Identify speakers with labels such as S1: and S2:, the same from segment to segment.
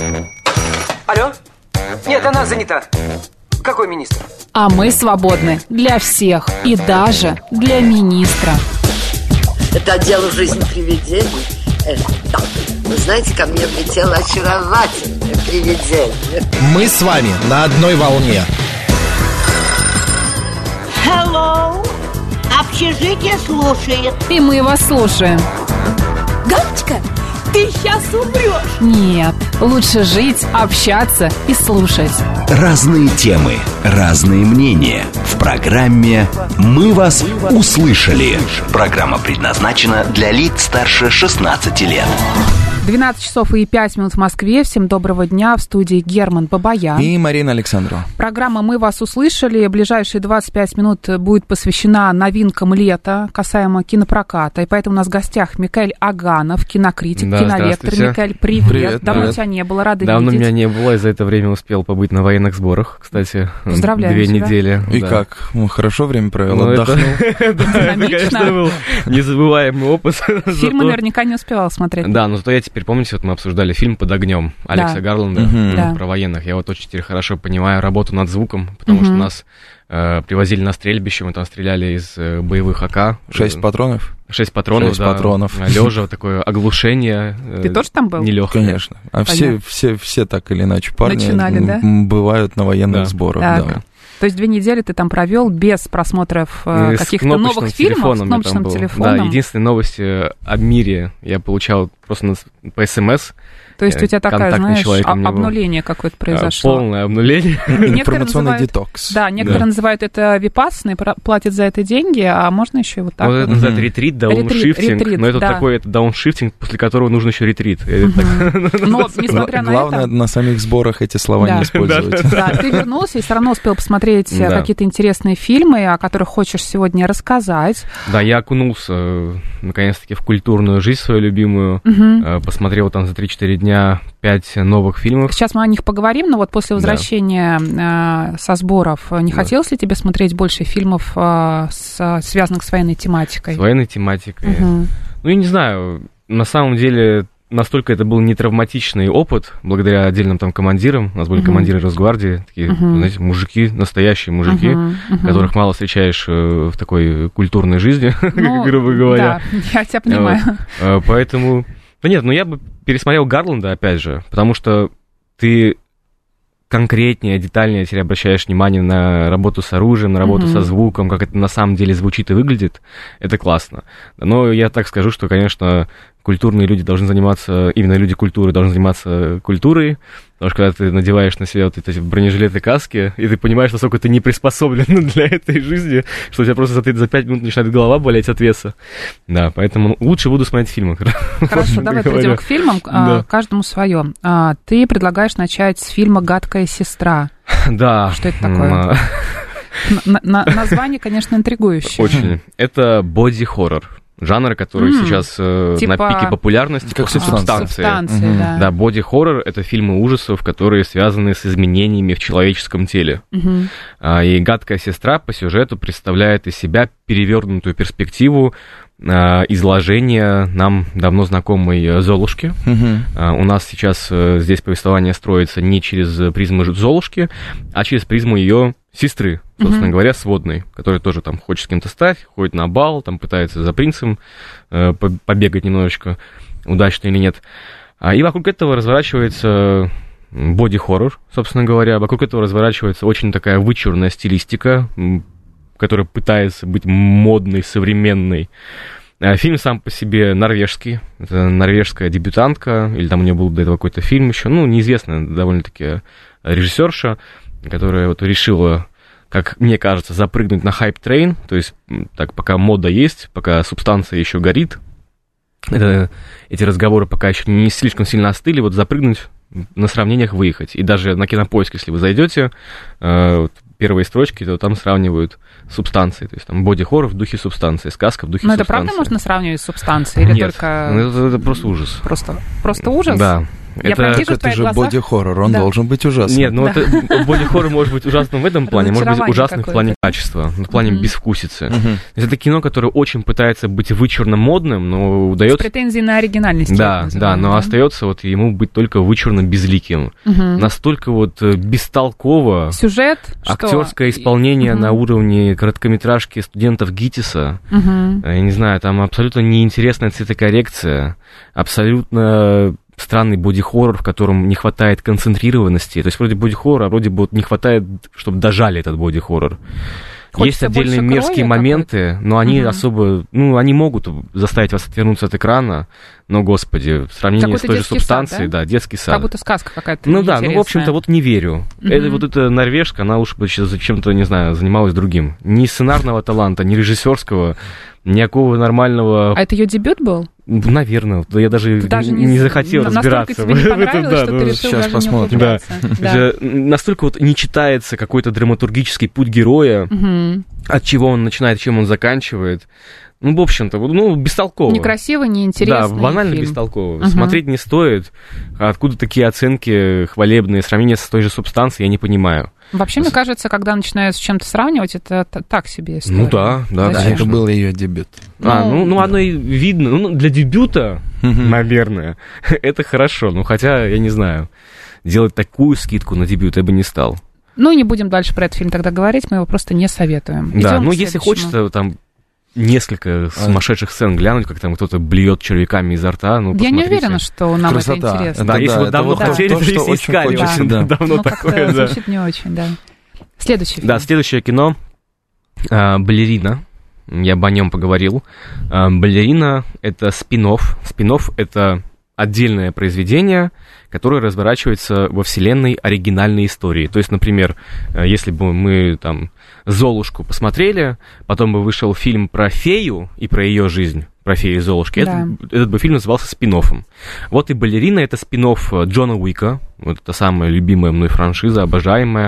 S1: Алло? Нет, она занята. Какой министр?
S2: А мы свободны для всех и даже для министра.
S3: Это отдел «Жизнь привидений». Да. Вы знаете, ко мне влетело очаровательное привидение.
S4: Мы с вами на одной волне.
S5: Hello. Общежитие слушает.
S2: И мы вас слушаем.
S5: Галочка, ты сейчас умрешь.
S2: Нет, лучше жить, общаться и слушать.
S6: Разные темы, разные мнения. В программе «Мы вас услышали». Программа предназначена для лиц старше 16 лет.
S2: 12 часов и 5 минут в Москве. Всем доброго дня. В студии Герман Бабаян
S7: и Марина Александрова.
S2: Программа «Мы вас услышали». Ближайшие 25 минут будет посвящена новинкам лета, касаемо кинопроката. И поэтому у нас в гостях Микаэль Аганов, кинокритик, кинолектор. Микаэль, привет. Давно тебя не было, рады
S8: Давно
S2: видеть.
S8: меня не было, и за это время успел побыть на военных сборах, кстати.
S2: Поздравляю
S8: 2
S2: тебя.
S8: недели.
S7: И как? Хорошо время провел, отдохнул?
S8: Это, конечно, был незабываемый опыт.
S2: Фильмы наверняка не успевал смотреть.
S8: Да, но зато я теперь, помните, вот мы обсуждали фильм «Под огнем» Алекса Гарланда про военных. Я вот очень теперь хорошо понимаю работу над звуком, потому что нас привозили на стрельбище, мы там стреляли из боевых АК.
S7: 6 патронов?
S8: 6 патронов,
S7: 6 патронов.
S8: Лежа, такое оглушение.
S2: Ты тоже там был?
S8: Нелегкое.
S7: Конечно. А все так или иначе парни
S2: начинали, да?
S7: Бывают на военных сборах. Да.
S2: То есть 2 недели ты там провел без просмотров каких-то новых фильмов с кнопочным телефоном?
S8: Да, единственные новости о мире я получал просто по СМС.
S2: То есть у тебя такое, знаешь, обнуление какое-то произошло.
S8: Полное обнуление.
S7: Информационный детокс.
S2: Да, некоторые называют это випассаной, платят за это деньги, а можно еще и вот так.
S8: Вот это называют ретрит, дауншифтинг, но это такой дауншифтинг, после которого нужно еще ретрит.
S2: Но, несмотря на это...
S7: Главное, на самих сборах эти слова не использовать.
S2: Да, ты вернулся и все равно успел посмотреть какие-то интересные фильмы, о которых хочешь сегодня рассказать.
S8: Да, я окунулся, наконец-таки, в культурную жизнь свою любимую, посмотрел там за 3-4 дня 5 новых фильмов.
S2: Сейчас мы о них поговорим, но вот после возвращения со сборов не хотелось ли тебе смотреть больше фильмов, связанных с военной тематикой?
S8: С военной тематикой? Ну, я не знаю, на самом деле... Настолько это был нетравматичный опыт, благодаря отдельным там командирам. У нас были командиры Росгвардии, такие, знаете, мужики, настоящие мужики, которых мало встречаешь в такой культурной жизни, грубо говоря.
S2: Да, я тебя понимаю.
S8: Поэтому... Да нет, я бы пересмотрел Гарланда, опять же, потому что ты конкретнее, детальнее теперь обращаешь внимание на работу с оружием, на работу со звуком, как это на самом деле звучит и выглядит. Это классно. Но я так скажу, что, конечно, культурные люди должны заниматься, именно люди культуры должны заниматься культурой, потому что когда ты надеваешь на себя вот эти бронежилеты, каски, и ты понимаешь, насколько ты не приспособлен для этой жизни, что у тебя просто за 5 минут начинает голова болеть от веса. Да, поэтому лучше буду смотреть фильмы.
S2: Хорошо, давай перейдем к фильмам, каждому свое. Ты предлагаешь начать с фильма «Гадкая сестра».
S8: Да.
S2: Что это такое? Название, конечно, интригующее.
S8: Очень. Это боди-хоррор. Жанр, который сейчас на пике популярности, как субстанции. Да, боди-хоррор — это фильмы ужасов, которые связаны с изменениями в человеческом теле. И «Гадкая сестра» по сюжету представляет из себя перевернутую перспективу изложения нам давно знакомой Золушки. У нас сейчас здесь повествование строится не через призму Золушки, а через призму ее сестры, собственно говоря, сводной, которая тоже там хочет с кем-то стать, ходит на бал, там пытается за принцем побегать немножечко, удачно или нет. И вокруг этого разворачивается боди-хоррор, собственно говоря, вокруг этого разворачивается очень такая вычурная стилистика, которая пытается быть модной, современной. Фильм сам по себе норвежский. Это норвежская дебютантка, или там у нее был до этого какой-то фильм еще, неизвестная довольно-таки режиссерша, которая вот решила, как мне кажется, запрыгнуть на хайп-трейн, то есть так, пока мода есть, пока субстанция еще горит, эти разговоры пока еще не слишком сильно остыли, вот запрыгнуть, на сравнениях выехать. И даже на Кинопоиск, если вы зайдете, первые строчки, то там сравнивают субстанции, то есть там боди-хоррор в духе субстанции, сказка в духе субстанции.
S2: Но это правда можно сравнивать с субстанцией? Или
S8: Нет,
S2: только...
S8: это просто ужас.
S2: Просто ужас?
S8: Да.
S7: Это же боди-хоррор, он должен быть ужасным.
S8: Нет, ну это боди-хоррор может быть ужасным в этом плане, может быть ужасным в плане качества, в плане безвкусицы. Это кино, которое очень пытается быть вычурно-модным, но удается...
S2: С претензией на оригинальность.
S8: Да, но остается вот ему быть только вычурно-безликим. Настолько вот бестолково.
S2: Сюжет?
S8: Актерское исполнение на уровне короткометражки студентов ГИТИСа. Я не знаю, там абсолютно неинтересная цветокоррекция, абсолютно странный боди-хоррор, в котором не хватает концентрированности. То есть вроде боди-хоррор, а вроде бы вот не хватает, чтобы дожали этот боди-хоррор. Хочется. Есть отдельные мерзкие моменты, но они особо... Ну, они могут заставить вас отвернуться от экрана, но, господи, в сравнении с той же субстанцией, да, детский сад.
S2: Как будто сказка какая-то
S8: Ну да, ну, в общем-то, вот не верю. Это норвежка, она уж зачем-то, не знаю, занималась другим. Ни сценарного таланта, ни режиссерского, никакого нормального...
S2: А это ее дебют был?
S8: Наверное, я даже не захотел разбираться в этом.
S2: Да, что ты решил
S7: сейчас посмотрим.
S8: Да. Настолько вот не читается какой-то драматургический путь героя, от чего он начинает, чем он заканчивает. Ну, в общем-то, бестолково.
S2: Некрасиво, неинтересно.
S8: Да, банально бестолково. Смотреть не стоит. Откуда такие оценки хвалебные, сравнение с той же субстанцией, я не понимаю.
S2: Вообще, мне кажется, когда начинают с чем-то сравнивать, это так себе история.
S8: Ну да,
S7: это был ее дебют.
S8: Оно и видно. Ну, для дебюта, наверное, это хорошо. Ну, хотя, я не знаю, делать такую скидку на дебют я бы не стал.
S2: Ну, не будем дальше про этот фильм тогда говорить, мы его просто не советуем.
S8: Да, если хочется, там, несколько сумасшедших сцен глянуть, как там кто-то блюет червяками изо рта. Ну,
S2: я не уверена, что нам это интересно.
S8: Да, если вот давно хотели, то если искали. Очень давно такое, да.
S2: Звучит не очень, да. Следующий фильм.
S8: Да, следующее кино «Балерина». Я бы о нем поговорил. «Балерина» — это спин-офф. Спин-офф — это отдельное произведение, которое разворачивается во вселенной оригинальной истории. То есть, например, если бы мы там «Золушку» посмотрели, потом бы вышел фильм про фею и про ее жизнь, про фею и Золушки, этот бы фильм назывался спин-оффом. Вот и «Балерина» — это спин-офф Джона Уика, вот это самая любимая мной франшиза, обожаемая.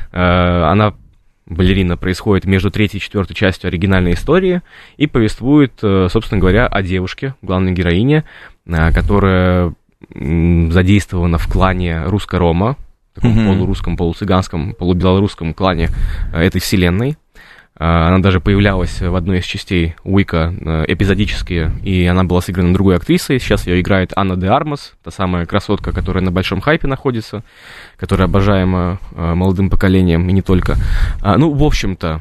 S8: Она, «Балерина», происходит между 3-й и 4-й частью оригинальной истории и повествует, собственно говоря, о девушке, главной героине, которая задействована в клане русско-рома, таком полурусском, полуцыганском, полубелорусском клане этой вселенной. Она даже появлялась в одной из частей Уика эпизодически, и она была сыграна другой актрисой. Сейчас ее играет Анна де Армас, та самая красотка, которая на большом хайпе находится, которая обожаема молодым поколением, и не только. Ну, в общем-то,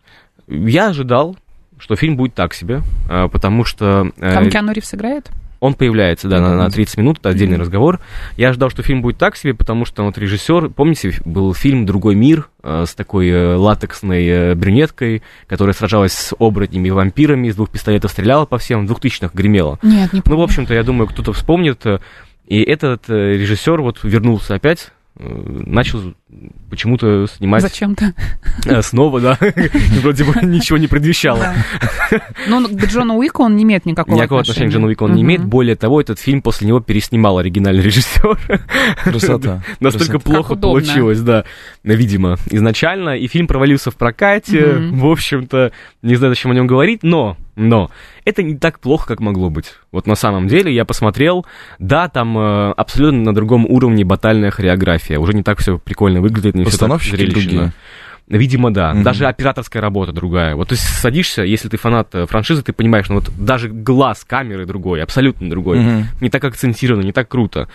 S8: я ожидал, что фильм будет так себе, потому что...
S2: Там Киану Ривз играет?
S8: Он появляется, да, на 30 минут, это отдельный разговор. Я ожидал, что фильм будет так себе, потому что вот режиссер, помните, был фильм «Другой мир» с такой латексной брюнеткой, которая сражалась с оборотнями и вампирами, из 2 пистолетов стреляла по всем, в 2000-х гремела.
S2: Нет, не помню.
S8: Ну, в общем-то, я думаю, кто-то вспомнит. И этот режиссер вот вернулся опять, начал почему-то снимать...
S2: Зачем-то.
S8: Снова, да. Вроде бы ничего не предвещало.
S2: Ну, к Джону Уику он не имеет никакого
S8: отношения к Джону Уику он не имеет. Более того, этот фильм после него переснимал оригинальный режиссер.
S7: Красота.
S8: Настолько плохо получилось, да, видимо, изначально. И фильм провалился в прокате. В общем-то, не знаю, зачем о нем говорить, но это не так плохо, как могло быть. Вот на самом деле я посмотрел, да, там абсолютно на другом уровне батальная хореография. Уже не так все прикольно выглядит, не все так зрелищно. Видимо, да. Даже операторская работа другая. Вот ты садишься, если ты фанат франшизы, ты понимаешь, ну вот даже глаз камеры другой, абсолютно другой. Не так акцентировано, не так круто.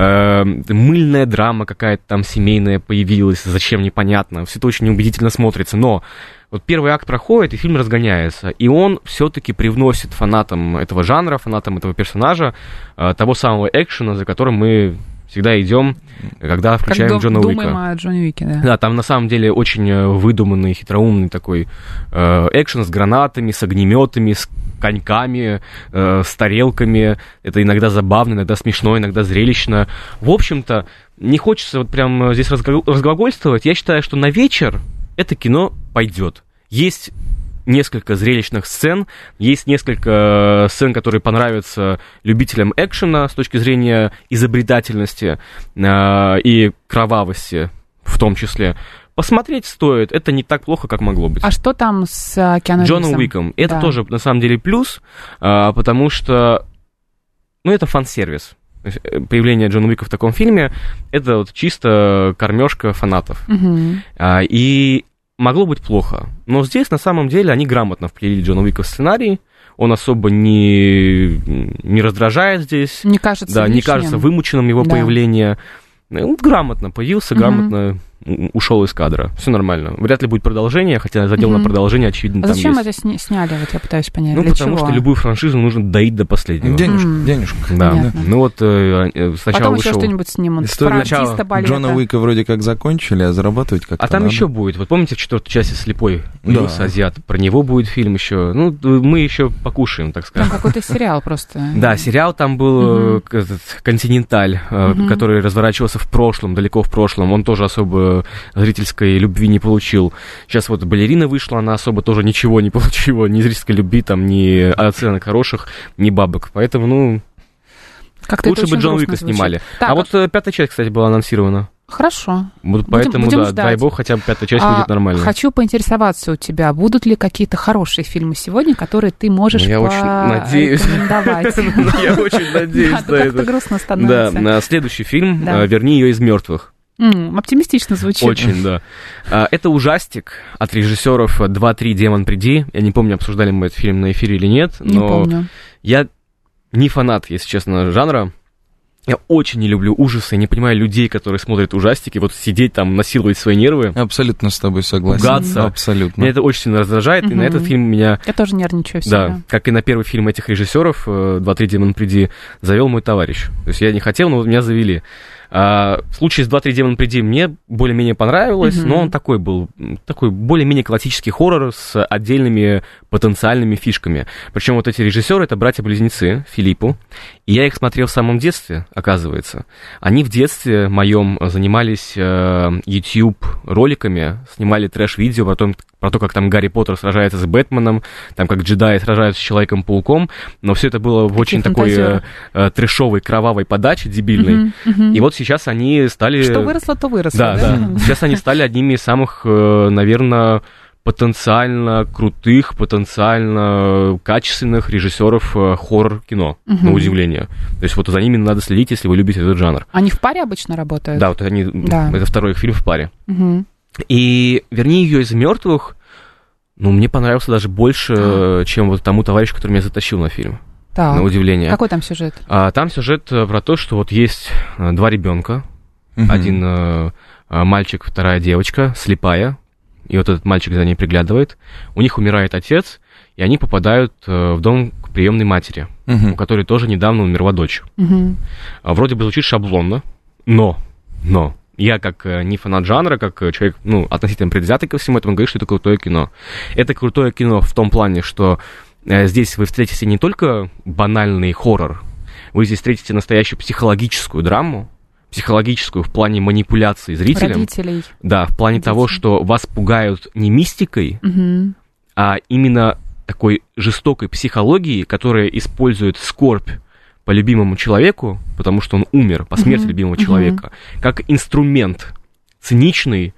S8: Мыльная драма какая-то там семейная появилась, зачем, непонятно. Все это очень неубедительно смотрится, но вот первый акт проходит, и фильм разгоняется, и он все-таки привносит фанатам этого жанра, фанатам этого персонажа того самого экшена, за которым мы всегда идем, когда включаем Джона Уика.
S2: Думаем о Джоне Уике, да.
S8: Да, там на самом деле очень выдуманный, хитроумный такой экшен с гранатами, с огнеметами, с коньками, с тарелками. Это иногда забавно, иногда смешно, иногда зрелищно. В общем-то, не хочется вот прям здесь разглагольствовать. Я считаю, что на вечер это кино пойдет. Есть несколько зрелищных сцен, есть несколько сцен, которые понравятся любителям экшена с точки зрения изобретательности и кровавости в том числе. Посмотреть стоит, это не так плохо, как могло быть.
S2: А что там с Киану Ривзом?
S8: Джоном Уиком. Это тоже, на самом деле, плюс, потому что, это фан-сервис. появление Джона Уика в таком фильме, это вот чисто кормежка фанатов. И могло быть плохо. Но здесь, на самом деле, они грамотно вплели Джона Уика в сценарий. Он особо не раздражает здесь.
S2: Не кажется
S8: лишним. Не кажется вымученным его появление. Он грамотно появился, грамотно ушел из кадра. Все нормально. Вряд ли будет продолжение, хотя задел на продолжение, очевидно, там
S2: зачем
S8: есть.
S2: это сняли? Вот я пытаюсь понять.
S8: Ну,
S2: для
S8: потому
S2: чего?
S8: что любую франшизу нужно доить до последнего.
S7: Денежка.
S8: Да. Ну вот сначала
S2: потом
S8: вышел...
S2: еще что-нибудь снимут.
S7: История Джона Уика вроде как закончили, а зарабатывать как-то
S8: там
S7: надо.
S8: еще будет. Вот помните, в 4-й части «Слепой» появился азиат? Про него будет фильм еще. Ну, мы еще покушаем, так сказать.
S2: Там какой-то сериал просто.
S8: Да, сериал там был «Континенталь», который разворачивался в прошлом, далеко в прошлом. Он тоже особо зрительской любви не получил. Сейчас вот «Балерина» вышла, она особо тоже ничего не получила, ни зрительской любви, там, ни оценок хороших, ни бабок. Поэтому, как-то лучше бы Джон Уика снимали. Так, а вот 5-я часть, кстати, была анонсирована.
S2: Хорошо.
S8: Вот поэтому, будем ждать. Дай бог, хотя бы 5-я часть будет нормальной.
S2: Хочу поинтересоваться у тебя, будут ли какие-то хорошие фильмы сегодня, которые ты можешь порекомендовать?
S8: Я очень надеюсь.
S2: Как-то грустно становится.
S8: Да, следующий фильм «Верни ее из мертвых».
S2: Оптимистично звучит.
S8: Очень, да. Это ужастик от режиссеров 2-3 «Демон, приди». Я не помню, обсуждали мы этот фильм на эфире или нет, но
S2: не помню.
S8: Я не фанат, если честно, жанра. Я очень не люблю ужасы, не понимаю людей, которые смотрят ужастики, вот сидеть там, насиловать свои нервы.
S7: Абсолютно с тобой согласен.
S8: Пугаться.
S7: Абсолютно.
S8: Меня это очень сильно раздражает, и на этот фильм меня...
S2: Я тоже нервничаю всегда.
S8: Да, как и на первый фильм этих режиссеров, 2-3 «Демон, приди», завел мой товарищ. То есть я не хотел, но меня завели. В случае с 2-3 «Демон, приди» мне более-менее понравилось, но он такой был, такой более-менее классический хоррор с отдельными потенциальными фишками. Причем вот эти режиссеры — это братья-близнецы Филиппу, и я их смотрел в самом детстве, оказывается. Они в детстве моем занимались YouTube-роликами, снимали трэш-видео про то, как там Гарри Поттер сражается с Бэтменом, там как джедаи сражаются с Человеком-пауком, но все это было в очень такой трэшовой, кровавой подаче, дебильной. И вот сейчас они стали...
S2: Что выросло, то выросло.
S8: Да. Сейчас они стали одними из самых, наверное, потенциально крутых, потенциально качественных режиссеров хоррор-кино, на удивление. То есть вот за ними надо следить, если вы любите этот жанр.
S2: Они в паре обычно работают?
S8: Да, вот они... Это второй их фильм в паре. И «Верни ее из мертвых», мне понравился даже больше, чем вот тому товарищу, который меня затащил на фильм.
S2: Так.
S8: На удивление.
S2: Какой там сюжет?
S8: Там сюжет про то, что вот есть 2 ребенка. Один мальчик, вторая девочка, слепая. И вот этот мальчик за ней приглядывает. У них умирает отец, и они попадают в дом к приемной матери, у которой тоже недавно умерла дочь. Вроде бы звучит шаблонно, но я, как не фанат жанра, как человек, относительно предвзятый ко всему этому, говорю, что это крутое кино. Это крутое кино в том плане, что здесь вы встретите не только банальный хоррор, вы здесь встретите настоящую психологическую драму, психологическую в плане манипуляции зрителям.
S2: Родителей.
S8: Да, в плане того, что вас пугают не мистикой, а именно такой жестокой психологией, которая использует скорбь по любимому человеку, потому что он умер по смерти любимого человека, как инструмент циничный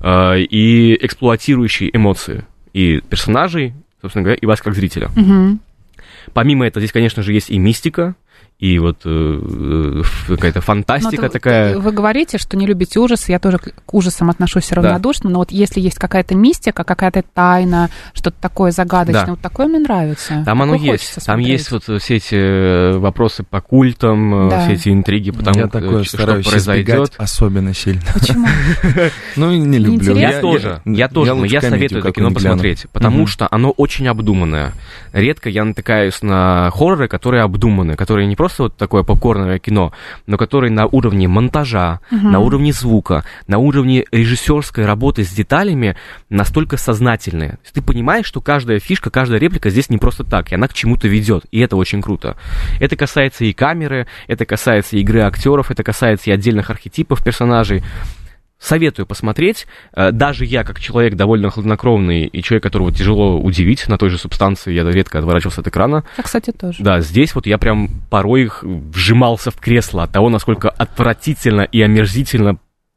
S8: и эксплуатирующий эмоции и персонажей, собственно говоря, и вас как зрителя. Помимо этого, здесь, конечно же, есть и мистика, и вот какая-то фантастика такая.
S2: Вы говорите, что не любите ужасы, я тоже к ужасам отношусь равнодушно, но вот если есть какая-то мистика, какая-то тайна, что-то такое загадочное, вот такое мне нравится.
S8: Там оно есть. Там есть вот все эти вопросы по культам, все эти интриги, потому что произойдет.
S7: Особенно сильно.
S2: Почему?
S7: Не люблю.
S8: Я тоже, но я советую это кино посмотреть, потому что оно очень обдуманное. Редко я натыкаюсь на хорроры, которые обдуманы, которые не просто вот такое попкорновое кино, но которые на уровне монтажа, на уровне звука, на уровне режиссерской работы с деталями настолько сознательные. Ты понимаешь, что каждая фишка, каждая реплика здесь не просто так, и она к чему-то ведет, и это очень круто. Это касается и камеры, это касается и игры актеров, это касается и отдельных архетипов персонажей. Советую посмотреть. Даже я, как человек довольно хладнокровный и человек, которого тяжело удивить на той же субстанции, я редко отворачивался от экрана.
S2: Я, кстати, тоже.
S8: Да, здесь вот я прям порой вжимался в кресло от того, насколько отвратительно и омерзительно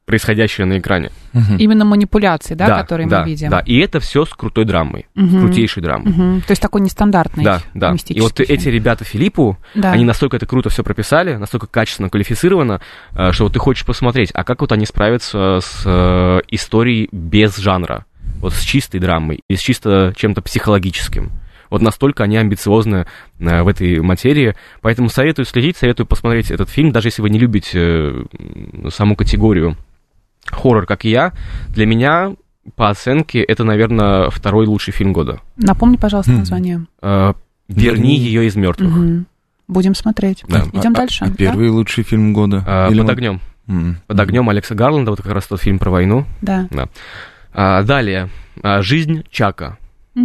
S8: происходящее на экране.
S2: Именно манипуляции, да, которые мы видим.
S8: Да, и это все с крутой драмой, с крутейшей драмой.
S2: То есть такой нестандартный мистический
S8: И вот
S2: фильм.
S8: эти ребята Филиппу, они настолько это круто все прописали, настолько качественно квалифицировано, что вот ты хочешь посмотреть, а как вот они справятся с историей без жанра, вот с чистой драмой и с чисто чем-то психологическим. Вот настолько они амбициозны в этой материи. Поэтому советую следить, советую посмотреть этот фильм, даже если вы не любите саму категорию хоррор, как и я. Для меня, по оценке, это, наверное, второй лучший фильм года.
S2: Напомни, пожалуйста, название.
S8: «Верни ее из мертвых».
S2: Будем смотреть. Да. Идем дальше.
S7: Первый лучший фильм года?
S8: «Под огнем». «Под огнем» Алекса Гарланда, вот как раз тот фильм про войну.
S2: Да.
S8: Далее. «Жизнь Чака».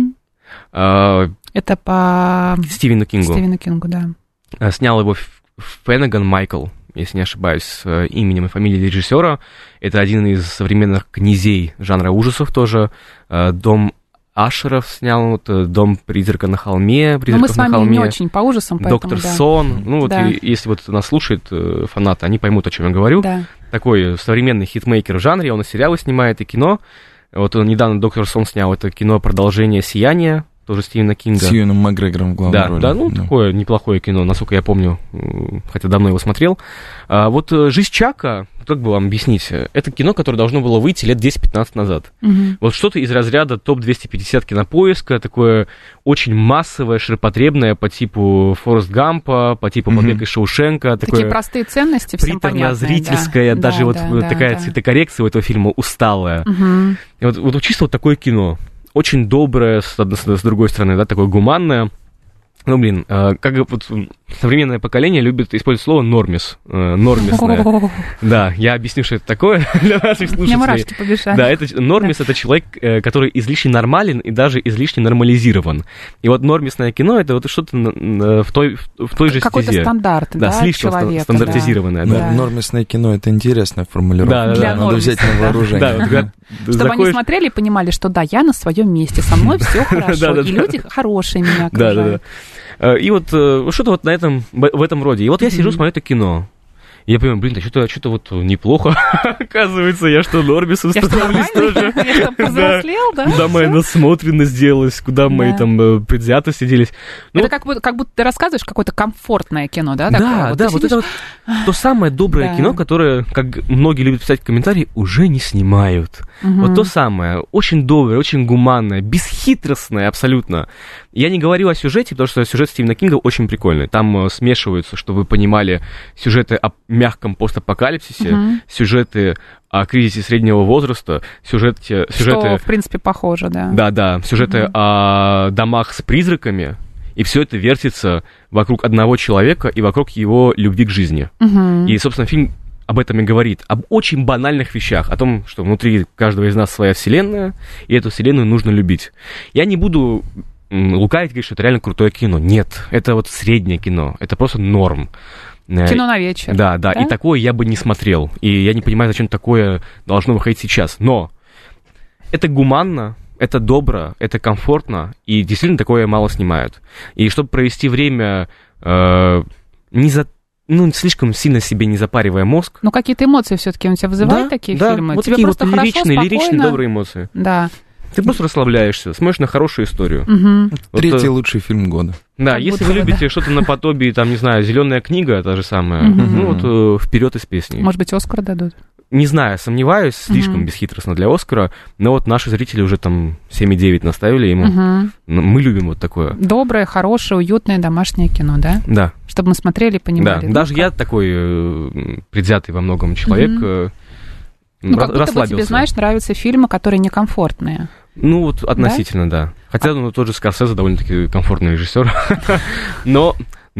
S2: Это по
S8: Стивену
S2: Кингу, да.
S8: Снял его Феннеган Майкл, если не ошибаюсь, с именем и фамилией режиссера. Это один из современных князей жанра ужасов тоже. «Дом Ашеров» снял, «Дом призрака на холме».
S2: Но мы с вами не очень по ужасам, поэтому,
S8: «Доктор Сон». Ну вот, если вот нас слушают фанаты, они поймут, о чем я говорю.
S2: Да.
S8: Такой современный хитмейкер в жанре, он и сериалы снимает, и кино. Вот он недавно «Доктор Сон» снял, это кино «Продолжение сияния», тоже Стивена Кинга.
S7: С Юэном Макгрегором в главной роли.
S8: Да, такое неплохое кино, насколько я помню, хотя давно его смотрел. Вот «Жизнь Чака», как бы вам объяснить, это кино, которое должно было выйти лет 10-15 назад. Вот что-то из разряда топ-250 Кинопоиска, такое очень массовое, ширпотребное по типу Форрест Гампа, по типу «Побег из Шоушенка».
S2: Такие простые ценности, всем понятные.
S8: Приторно-зрительская, даже такая цветокоррекция у этого фильма усталая. И вот чисто вот такое кино. Очень доброе, с другой стороны, да, такое гуманное. Ну, блин, как вот современное поколение любит использовать слово «нормис». Нормисное. Да, я объясню, что это такое для наших слушателей.
S2: Мне мурашки побежали.
S8: Да, нормис — это человек, который излишне нормален и даже излишне нормализирован. И вот нормисное кино — это вот что-то в той же стезе.
S2: Какой-то стандарт, да,
S8: слишком
S2: человека,
S8: стандартизированное.
S7: Да. Нормисное кино — это интересная формулировка.
S2: Да.
S7: Надо взять на вооружение.
S2: Чтобы они смотрели и понимали, что да, я на своем месте, со мной все хорошо, и люди хорошие меня окружают.
S8: И вот что-то вот в этом роде. И вот я сижу, смотрю это кино. И я понимаю, блин, да что-то вот неплохо. Оказывается, я что, нормисом становлюсь тоже.
S2: Я что, повзрослел, да?
S8: Куда моя насмотренность делась, куда мои там предвзятости делись.
S2: Это как будто ты рассказываешь какое-то комфортное кино, да?
S8: Да, вот это вот то самое доброе кино, которое, как многие любят писать в комментарии, уже не снимают. Вот то самое, очень доброе, очень гуманное, бесхитростное абсолютно. Я не говорю о сюжете, потому что сюжет Стивена Кинга очень прикольный. Там смешиваются, чтобы вы понимали, сюжеты о мягком постапокалипсисе, сюжеты о кризисе среднего возраста, сюжеты...
S2: Что, в принципе, похоже, да.
S8: Да, сюжеты о домах с призраками, и все это вертится вокруг одного человека и вокруг его любви к жизни. И, собственно, фильм об этом и говорит, об очень банальных вещах, о том, что внутри каждого из нас своя вселенная, и эту вселенную нужно любить. Я не буду лукавить, говорить, что это реально крутое кино. Нет, это вот среднее кино, это просто норм.
S2: Кино на вечер.
S8: Да, и такое я бы не смотрел. И я не понимаю, зачем такое должно выходить сейчас. Но это гуманно, это добро, это комфортно, и действительно такое мало снимают. И чтобы провести время слишком сильно себе не запаривая мозг.
S2: Ну, какие-то эмоции все-таки у тебя вызывают такие фильмы?
S8: Вот
S2: тебе
S8: такие
S2: просто
S8: вот лиричные,
S2: спокойно...
S8: добрые эмоции.
S2: Да.
S8: Ты просто расслабляешься, смотришь на хорошую историю.
S7: Третий лучший фильм года.
S8: Да, если вы любите что-то наподобие, там, не знаю, «Зеленая книга», та же самая, вперед из песни.
S2: Может быть, «Оскар» дадут?
S8: Не знаю, сомневаюсь, слишком бесхитростно для «Оскара», но вот наши зрители уже там 7,9 наставили ему. Мы любим вот такое.
S2: Доброе, хорошее, уютное домашнее кино, да?
S8: Да.
S2: Чтобы мы смотрели и понимали.
S8: Да, даже я такой предвзятый во многом человек,
S2: как будто бы тебе, знаешь, нравятся фильмы, которые некомфортные.
S8: Ну, вот относительно, да. Хотя, тот же Скорсезе довольно-таки комфортный режиссер. Но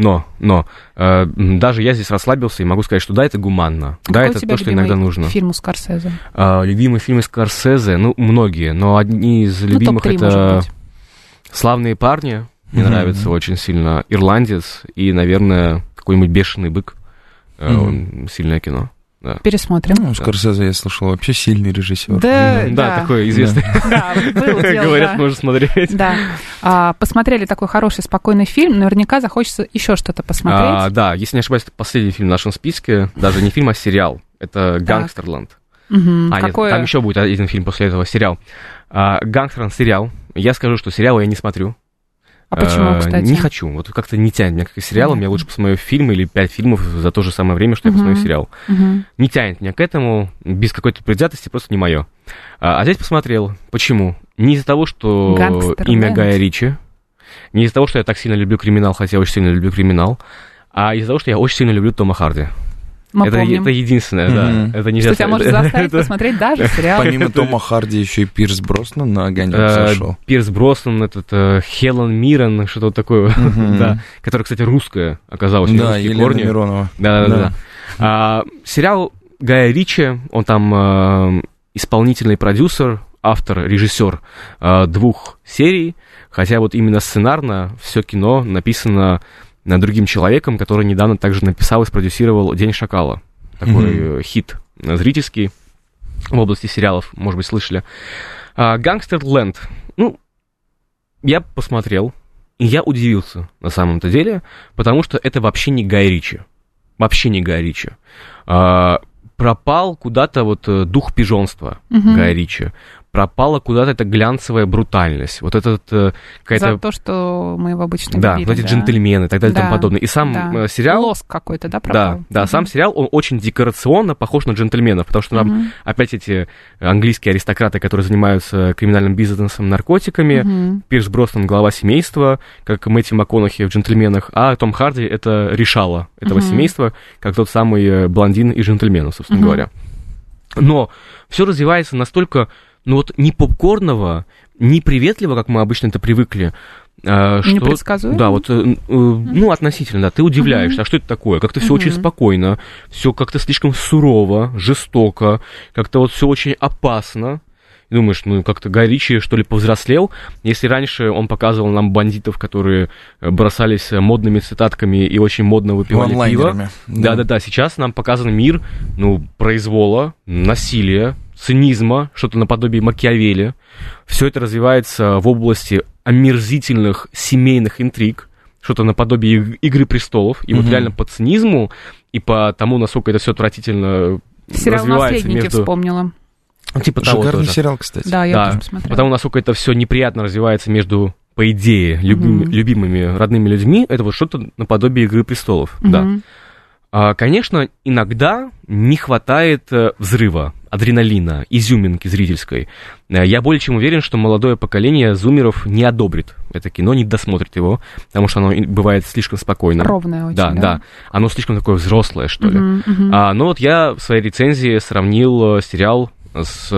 S8: даже я здесь расслабился и могу сказать, что да, это гуманно. Да, это то, что иногда нужно.
S2: Фильм у Скорсезе?
S8: Любимые фильмы Скорсезе, многие, но одни из любимых это «Славные парни», мне нравится очень сильно, «Ирландец» и, наверное, какой-нибудь «Бешеный бык». Сильное кино. Да.
S2: Пересмотрим.
S7: Скорсезе, я слышал, вообще сильный режиссер.
S8: Да, такой известный.
S2: Да, было дело,
S8: говорят, можно смотреть.
S2: Да. Посмотрели такой хороший, спокойный фильм, наверняка захочется еще что-то посмотреть.
S8: Да, если не ошибаюсь, это последний фильм в нашем списке, даже не фильм, а сериал. Это «Гангстерленд». Нет, там еще будет один фильм после этого, сериал. «Гангстер» сериал. Я скажу, что сериалы я не смотрю.
S2: А почему, кстати?
S8: Не хочу. Вот как-то не тянет меня к сериалам. Я лучше посмотрю фильм или 5 фильмов за то же самое время, что я посмотрю сериал. Не тянет меня к этому. Без какой-то предвзятости просто не мое. А здесь посмотрел. Почему? Не из-за того, что имя Гая Ричи. Не из-за того, что я так сильно люблю криминал, хотя я очень сильно люблю криминал. А из-за того, что я очень сильно люблю Тома Харди. Это единственное, да. Это нельзя.
S2: Что тебя может заставить посмотреть даже сериал.
S7: Помимо Тома Харди еще и Пирс Броснан на огонек зашел.
S8: Пирс Броснан, Хелен Миррен, что-то такое, да, которая, кстати, русская оказалась.
S7: Да, Елена Миронова.
S8: Да. Сериал Гая Ричи, он там исполнительный продюсер, автор, режиссер 2 серий, хотя вот именно сценарно все кино написано другим человеком, который недавно также написал и спродюсировал «День шакала». Такой хит зрительский в области сериалов, может быть, слышали. «Гангстерленд». Я посмотрел, и я удивился на самом-то деле, потому что это вообще не Гай Ричи. Вообще не Гай Ричи. Пропал куда-то вот дух пижонства Гая Ричи. Пропала куда-то эта глянцевая брутальность. Вот этот какая-то...
S2: За то, что мы его обычно
S8: говорили. Да, вот эти джентльмены и так далее и тому подобное. И сам сериал...
S2: Лоск какой-то, да, пропал?
S8: Да, сам сериал, он очень декорационно похож на джентльменов, потому что там опять эти английские аристократы, которые занимаются криминальным бизнесом, наркотиками, Пирс Броснан — глава семейства, как Мэтью МакКонахи в «Джентльменах», а Том Харди — это решала этого семейства, как тот самый блондин из «Джентльменов», собственно говоря. Но все развивается настолько... не попкорного, не приветливо, как мы обычно это привыкли.
S2: Непредсказуемо?
S8: Да, относительно, да. Ты удивляешься, а что это такое? Как-то все очень спокойно, все как-то слишком сурово, жестоко, как-то вот все очень опасно. И думаешь, как-то Гай Ричи, что ли, повзрослел. Если раньше он показывал нам бандитов, которые бросались модными цитатками и очень модно выпивали пиво. Да, сейчас нам показан мир, произвола, насилия, цинизма, что-то наподобие Макиавелли. Все это развивается в области омерзительных семейных интриг, что-то наподобие «Игры престолов». И вот реально по цинизму и по тому, насколько это все отвратительно
S2: сериал
S8: развивается
S2: «Наследники» вспомнила.
S8: Типа того
S7: шикарный
S8: тоже.
S7: Сериал, кстати.
S2: Да, я тоже посмотрела.
S8: Потому насколько это все неприятно развивается между, по идее, любимыми родными людьми, это вот что-то наподобие «Игры престолов». Да. Конечно, иногда не хватает взрыва, адреналина, изюминки зрительской. Я более чем уверен, что молодое поколение зумеров не одобрит это кино, не досмотрит его, потому что оно бывает слишком спокойно.
S2: Ровное очень,
S8: да. Оно слишком такое взрослое, что ли. Но вот я в своей рецензии сравнил сериал с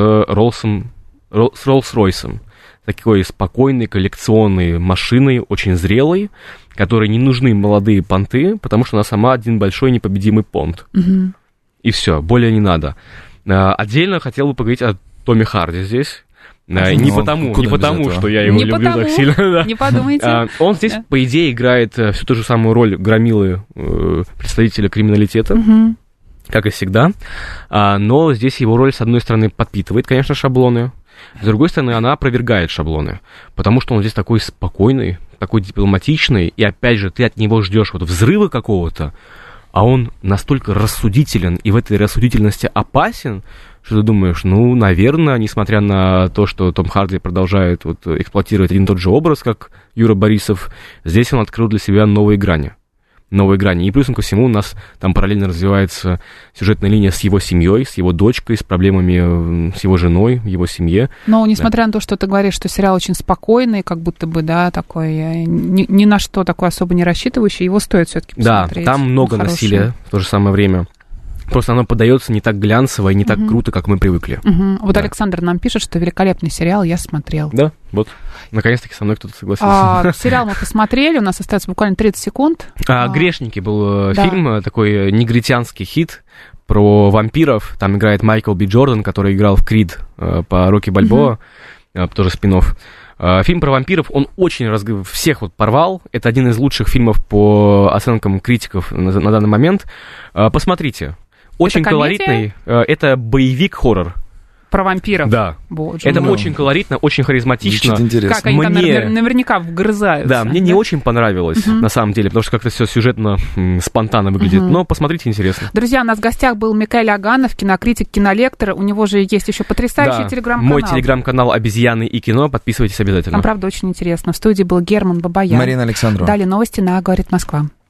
S8: Роллс-Ройсом. Такой спокойной коллекционной машиной, очень зрелой, которой не нужны молодые понты, потому что она сама один большой непобедимый понт. И все, более не надо. Отдельно хотел бы поговорить о Томе Харди здесь. Не потому, что я его люблю так сильно.
S2: Не подумайте.
S8: Он здесь, по идее, играет всю ту же самую роль громилы представителя криминалитета, как и всегда. Но здесь его роль, с одной стороны, подпитывает, конечно, шаблоны. С другой стороны, она опровергает шаблоны, потому что он здесь такой спокойный, такой дипломатичный, и опять же, ты от него ждешь вот взрыва какого-то, а он настолько рассудителен и в этой рассудительности опасен, что ты думаешь, наверное, несмотря на то, что Том Харди продолжает эксплуатировать один и тот же образ, как Юра Борисов, здесь он открыл для себя новые грани. И плюсом ко всему у нас там параллельно развивается сюжетная линия с его семьей, с его дочкой, с проблемами с его женой в его семье.
S2: Но несмотря на то, что ты говоришь, что сериал очень спокойный, как будто бы, да, такой, ни на что такое особо не рассчитывающий, его стоит все-таки посмотреть.
S8: Да, там много насилия в то же самое время. Просто оно подается не так глянцево и не так круто, как мы привыкли.
S2: Вот Александр нам пишет, что великолепный сериал, я смотрел.
S8: Да, вот. Наконец-таки со мной кто-то согласился.
S2: Сериал мы посмотрели, у нас остается буквально 30 секунд.
S8: «Грешники» был фильм, такой негритянский хит про вампиров. Там играет Майкл Би Джордан, который играл в «Крид» по Рокки Бальбоа, тоже спин-офф. Фильм про вампиров, он очень всех порвал. Это один из лучших фильмов по оценкам критиков на данный момент. Посмотрите. Очень колоритный. Это боевик-хоррор.
S2: Про вампиров?
S8: Да.
S2: Боже
S8: это очень колоритно, очень харизматично.
S2: Как они там наверняка вгрызаются.
S8: Да, мне не очень понравилось, на самом деле, потому что как-то все сюжетно, спонтанно выглядит. Но посмотрите, интересно.
S2: Друзья, у нас в гостях был Микаэль Аганов, кинокритик, кинолектор. У него же есть еще потрясающий телеграм-канал.
S8: Мой телеграм-канал «Обезьяны и кино». Подписывайтесь обязательно.
S2: Там, правда, очень интересно. В студии был Герман Бабаян.
S7: Марина Александрова.
S2: Далее новости на «Говорит Москва».